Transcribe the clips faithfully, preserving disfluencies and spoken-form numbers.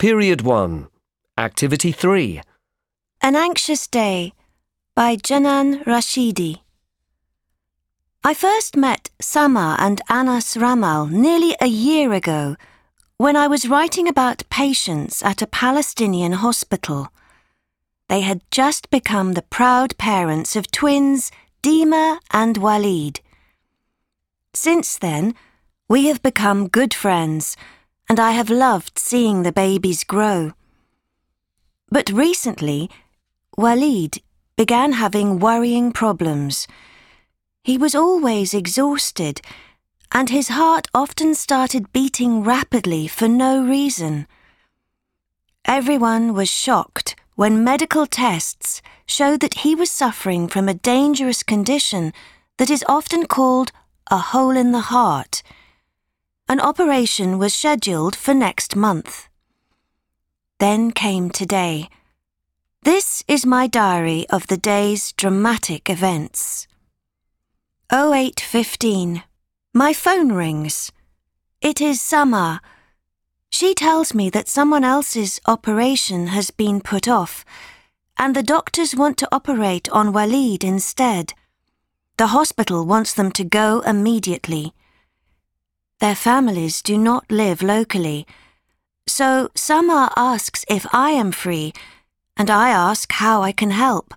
Period one. Activity three. An Anxious Day by Janan Rashidi. I first met Sama and Anas Ramal nearly a year ago when I was writing about patients at a Palestinian hospital. They had just become the proud parents of twins Dima and Walid. Since then, we have become good friends, and I have loved seeing the babies grow. But recently, Walid began having worrying problems. He was always exhausted, and his heart often started beating rapidly for no reason. Everyone was shocked when medical tests showed that he was suffering from a dangerous condition that is often called a hole in the heart. An operation was scheduled for next month. Then came today. This is my diary of the day's dramatic events. oh eight fifteen. My phone rings. It is Sama. She tells me that someone else's operation has been put off, and the doctors want to operate on Walid instead. The hospital wants them to go immediately. Their families do not live locally, so Sama asks if I am free, and I ask how I can help.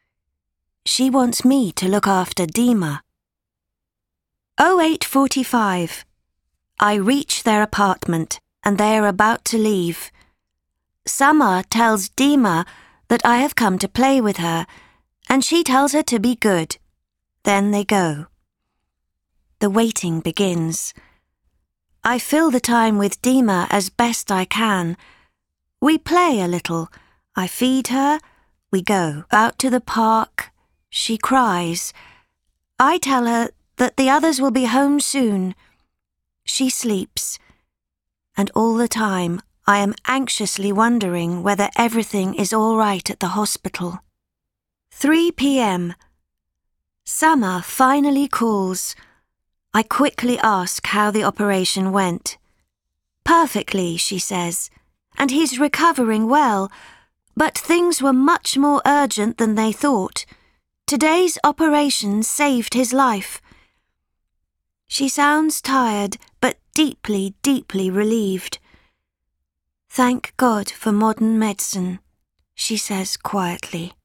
She wants me to look after Dima. oh eight forty-five. I reach their apartment, and they are about to leave. Sama tells Dima that I have come to play with her, and she tells her to be good. Then they go. The waiting begins. I fill the time with Dima as best I can. We play a little. I feed her. We go out to the park. She cries. I tell her that the others will be home soon. She sleeps. And all the time, I am anxiously wondering whether everything is all right at the hospital. three p.m. Sama finally calls. I quickly ask how the operation went. Perfectly, she says, and he's recovering well, but things were much more urgent than they thought. Today's operation saved his life. She sounds tired, but deeply, deeply relieved. Thank God for modern medicine, she says quietly.